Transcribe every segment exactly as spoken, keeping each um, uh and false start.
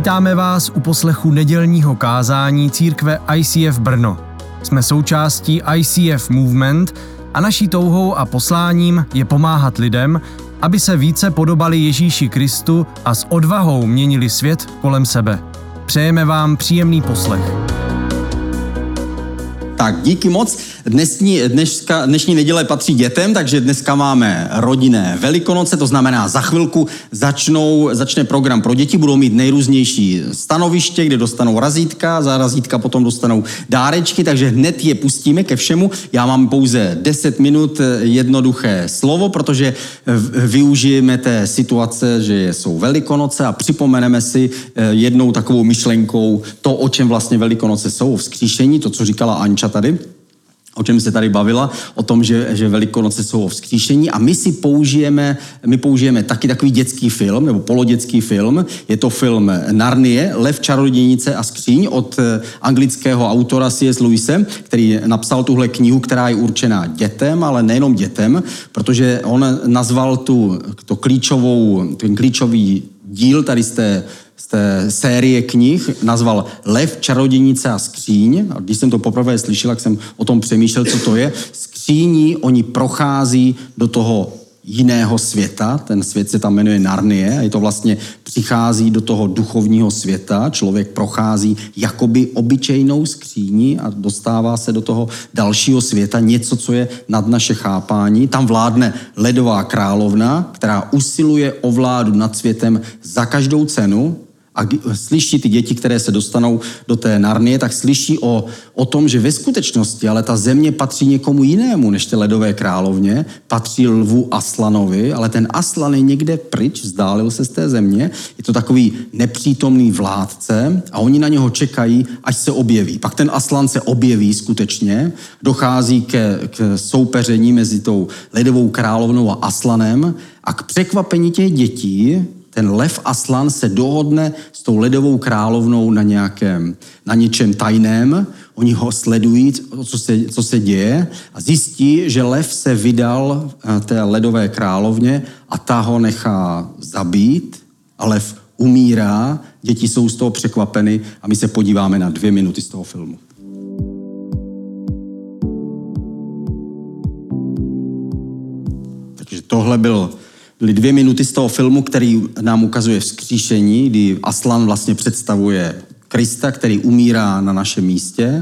Vítáme vás u poslechu nedělního kázání církve I C F Brno. Jsme součástí I C F Movement a naší touhou a posláním je pomáhat lidem, aby se více podobali Ježíši Kristu a s odvahou měnili svět kolem sebe. Přejeme vám příjemný poslech. Tak, díky moc. Dnesní, dneška, dnešní neděle patří dětem, takže dneska máme rodinné Velikonoce, to znamená za chvilku začnou, začne program pro děti, budou mít nejrůznější stanoviště, kde dostanou razítka, za razítka potom dostanou dárečky, takže hned je pustíme ke všemu. Já mám pouze deset minut jednoduché slovo, protože využijeme té situace, že jsou Velikonoce a připomeneme si jednou takovou myšlenkou to, o čem vlastně Velikonoce jsou, vzkříšení, to, co říkala Anča tady, o čem se tady bavila, o tom, že, že Velikonoce jsou o vzkříšení a my si použijeme, my použijeme taky takový dětský film, nebo polodětský film. Je to film Narnie, Lev, čarodějnice a skříň od anglického autora C S Lewise, který napsal tuhle knihu, která je určená dětem, ale nejenom dětem, protože on nazval tu to klíčovou, ten klíčový díl tady z té z té série knih nazval Lev, čarodějnice a skříň. A když jsem to poprvé slyšel, tak jsem o tom přemýšlel, co to je. Skříní, oni prochází do toho jiného světa, ten svět se tam jmenuje Narnie a je to vlastně přichází do toho duchovního světa, člověk prochází jakoby obyčejnou skříní a dostává se do toho dalšího světa, něco, co je nad naše chápání. Tam vládne ledová královna, která usiluje o vládu nad světem za každou cenu. A slyší ty děti, které se dostanou do té Narnie, tak slyší o, o tom, že ve skutečnosti ale ta země patří někomu jinému než té ledové královně, patří lvu Aslanovi, ale ten Aslan je někde pryč, vzdálil se z té země, je to takový nepřítomný vládce a oni na něho čekají, až se objeví. Pak ten Aslan se objeví skutečně, dochází ke, k soupeření mezi tou ledovou královnou a Aslanem a k překvapení těch dětí ten lev Aslan se dohodne s tou ledovou královnou na nějakém, na něčem tajném. Oni ho sledují, co se, co se děje a zjistí, že lev se vydal té ledové královně a ta ho nechá zabít a lev umírá. Děti jsou z toho překvapeny a my se podíváme na dvě minuty z toho filmu. Takže tohle byl Byly dvě minuty z toho filmu, který nám ukazuje vzkříšení, kdy Aslan vlastně představuje Krista, který umírá na našem místě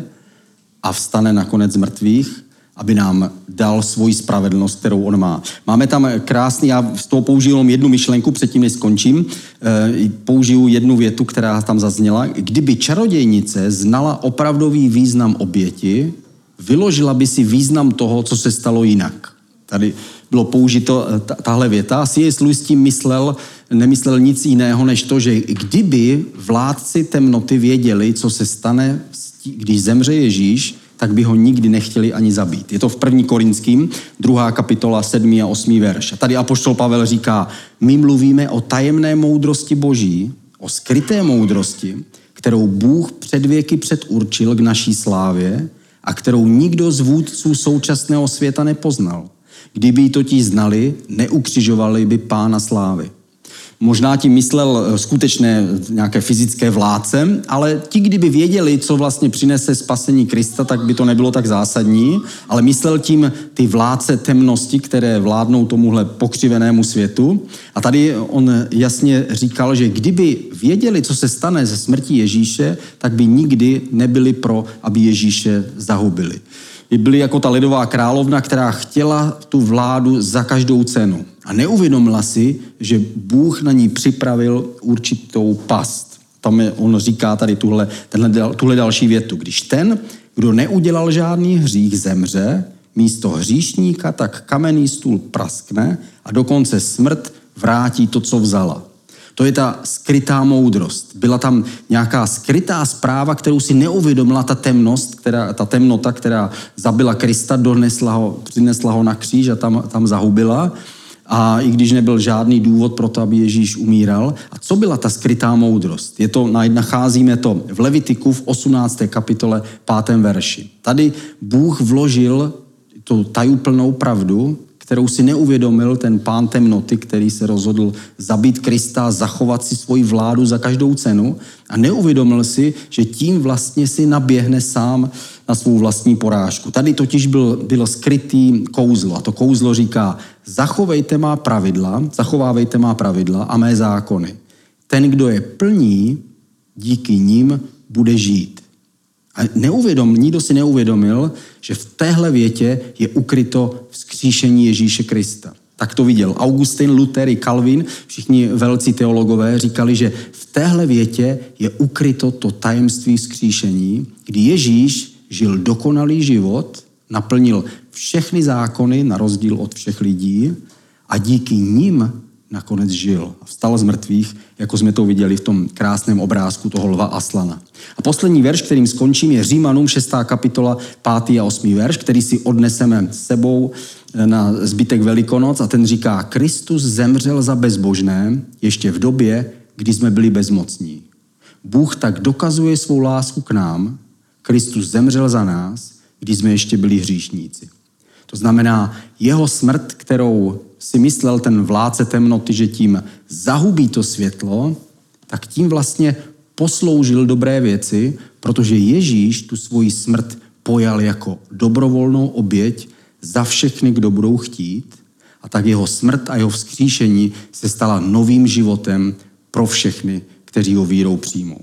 a vstane nakonec z mrtvých, aby nám dal svoji spravedlnost, kterou on má. Máme tam krásný, já z toho použiju jenom jednu myšlenku, předtím než skončím, použiju jednu větu, která tam zazněla. Kdyby čarodějnice znala opravdový význam oběti, vyložila by si význam toho, co se stalo jinak. Tady bylo použito tahle věta. C S Lewis tím myslel, nemyslel nic jiného, než to, že kdyby vládci temnoty věděli, co se stane, když zemře Ježíš, tak by ho nikdy nechtěli ani zabít. Je to v první Korinským, druhá kapitola, sedmý a osmý verš. A tady apoštol Pavel říká, my mluvíme o tajemné moudrosti Boží, o skryté moudrosti, kterou Bůh před věky předurčil k naší slávě a kterou nikdo z vůdců současného světa nepoznal. Kdyby ji totiž znali, neukřižovali by Pána slávy. Možná tím myslel skutečné nějaké fyzické vládce, ale ti, kdyby věděli, co vlastně přinese spasení Krista, tak by to nebylo tak zásadní, ale myslel tím ty vládce temnosti, které vládnou tomuhle pokřivenému světu. A tady on jasně říkal, že kdyby věděli, co se stane ze smrti Ježíše, tak by nikdy nebyli pro, aby Ježíše zahubili. Byli jako ta ledová královna, která chtěla tu vládu za každou cenu. A neuvědomila si, že Bůh na ní připravil určitou past. Tam je, on říká tady tuhle, tenhle, tuhle další větu. Když ten, kdo neudělal žádný hřích, zemře, místo hříšníka, tak kamenný stůl praskne a dokonce smrt vrátí to, co vzala. To je ta skrytá moudrost. Byla tam nějaká skrytá zpráva, kterou si neuvědomila ta temnost, která, ta temnota, která zabila Krista, donesla ho, přinesla ho na kříž a tam, tam zahubila. A i když nebyl žádný důvod pro to, aby Ježíš umíral. A co byla ta skrytá moudrost? Je to, nacházíme to v Levitiku v osmnácté kapitole pátém verši. Tady Bůh vložil tu tajuplnou pravdu, kterou si neuvědomil ten pán temnoty, který se rozhodl zabít Krista, zachovat si svoji vládu za každou cenu a neuvědomil si, že tím vlastně si naběhne sám na svou vlastní porážku. Tady totiž byl, bylo skrytý kouzlo a to kouzlo říká, zachovejte má pravidla, zachovávejte má pravidla a mé zákony. Ten, kdo je plní, díky nim bude žít. A neuvědom, nikdo si neuvědomil, že v téhle větě je ukryto vzkříšení Ježíše Krista. Tak to viděl Augustin, Luther i Calvin, všichni velcí teologové říkali, že v téhle větě je ukryto to tajemství vzkříšení, kdy Ježíš žil dokonalý život, naplnil všechny zákony na rozdíl od všech lidí a díky nim nakonec žil a vstal z mrtvých, jako jsme to viděli v tom krásném obrázku toho lva Aslana. A poslední verš, kterým skončím, je Římanům šestá kapitola, pátý a osmý verš, který si odneseme s sebou na zbytek Velikonoc a ten říká, Kristus zemřel za bezbožné ještě v době, kdy jsme byli bezmocní. Bůh tak dokazuje svou lásku k nám, Kristus zemřel za nás, když jsme ještě byli hříšníci. To znamená, jeho smrt, kterou si myslel ten vládce temnoty, že tím zahubí to světlo, tak tím vlastně posloužil dobré věci, protože Ježíš tu svoji smrt pojal jako dobrovolnou oběť za všechny, kdo budou chtít. A tak jeho smrt a jeho vzkříšení se stala novým životem pro všechny, kteří ho vírou přijmou.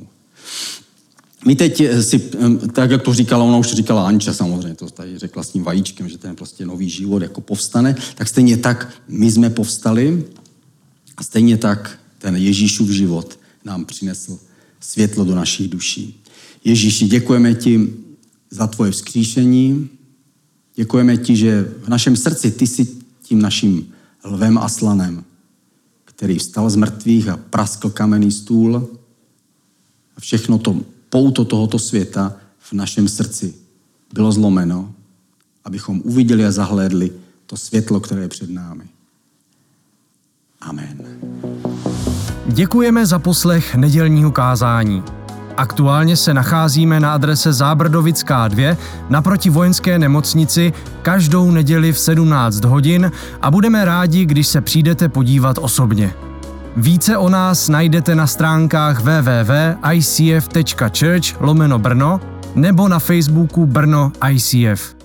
My teď si, tak jak to říkala, ona už říkala Anča samozřejmě, to tady řekla s tím vajíčkem, že ten prostě nový život jako povstane, tak stejně tak my jsme povstali a stejně tak ten Ježíšův život nám přinesl světlo do našich duší. Ježíši, děkujeme ti za tvoje vzkříšení, děkujeme ti, že v našem srdci ty jsi tím naším lvem Aslanem, který vstal z mrtvých a praskl kamenný stůl a všechno to pouto tohoto světa v našem srdci bylo zlomeno, abychom uviděli a zahlédli to světlo, které je před námi. Amen. Děkujeme za poslech nedělního kázání. Aktuálně se nacházíme na adrese Zábrdovická dva naproti vojenské nemocnici každou neděli v sedmnáct hodin a budeme rádi, když se přijdete podívat osobně. Více o nás najdete na stránkách w w w tečka i c f tečka church lomeno Brno nebo na Facebooku Brno I C F.